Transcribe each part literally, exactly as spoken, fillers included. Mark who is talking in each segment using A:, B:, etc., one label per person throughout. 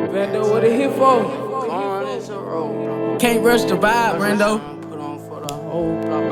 A: Rando, what it here for?
B: Gone is a road.
A: Can't rush the vibe, Rando.
B: Put on for the whole block.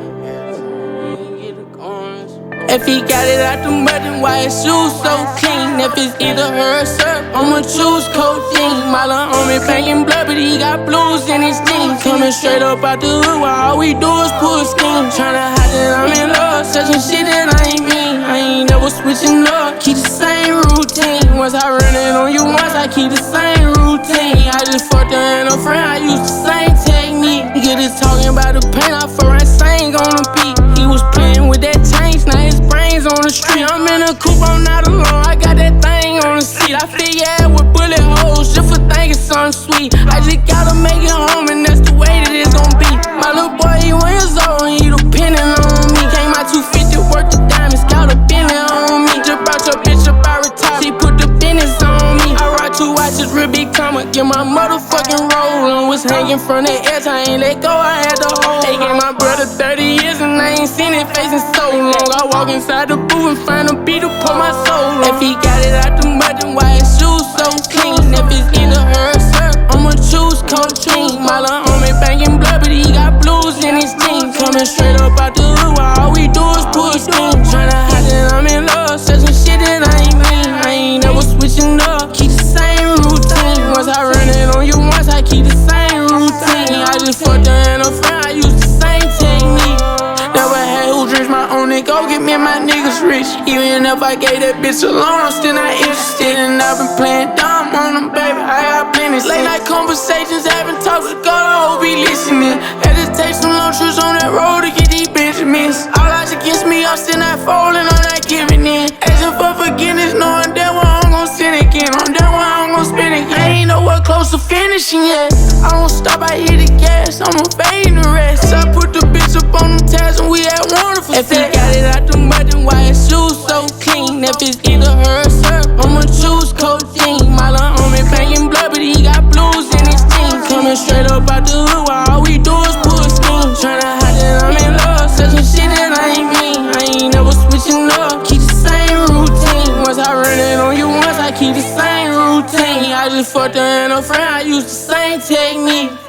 C: If he got it out the mud, then why his shoes so clean? If it's either her or syrup, I'ma choose codeine. My little homie banging blood, but he got blues in his jeans. Coming straight up out the hood, while all we do is pull schemes. Tryna hide that I'm in love, such some shit that I ain't mean. I ain't never switching up, keep the same routine. Once I run it on you once, I keep the same routine. I just fucked her and her friend, I use the same technique. Get it talking about the pain, I for I sang on the beat. He was playing with that change, now his brains on the street. I'm in a coupe, I'm not alone, I got that thing on the seat. I fill your ass with bullet holes just for thinking something sweet. I just gotta make it home and that's the way that it's gon' be. My little boy, he one years old and he depending on me. Came out two fifty worth of diamonds, got a bending on me. Just brought your bitch up, I retired, she put the business on me. I ride two watches, real big comma, get my motherfucking roll on. Was hanging from the edge, I ain't let go, I had to hold. They gave my brother thirty years and I ain't seen it face in so long. I walk inside the booth and find a beat to put my soul on. If he got it out the mud, then why his shoes so clean? If it's either her or syrup, I'ma choose codeine. My little homie banging blood, but he got blues in his jeans. Coming straight up out the hood, while all we do is pull schemes. Tryna hide that I'm in love, such some shit that I ain't mean. I ain't never switching up, keep the same routine. Once I run it on you once, I keep the same routine. I just fucked her and her friend, I use the same technique. Never had who drinks my own, and go get me and my niggas rich. Even if I gave that bitch alone, I'm still not interested. And I've been playing dumb on them, baby, I got plenty. Late night conversations, having talks with God, I hope he listening. Had to take some long trips on that road to get these Benjamins. All odds against me, I'm still not folding, I'm not giving in. Asking for forgiveness, knowing that one I'm gon' sin again. On that one I'm gon' spin again. I ain't nowhere close to finishing yet. I don't stop, I hit the gas, I'ma fade the rest. I put the bitch up on them tabs and we had wonderful sex. If he got it out the mud, then why his shoes so clean? If it's either her or syrup, I'ma choose codeine. My little homie banging blood, but he got blues in his jeans. Coming straight up out the hood, while all we do is pull schemes. Tryna hide that I'm in love, such some shit that I ain't mean. I ain't never switching up, keep the same routine. Once I run it on you once, I keep the same routine. I just fucked her and her friend, I use the same technique.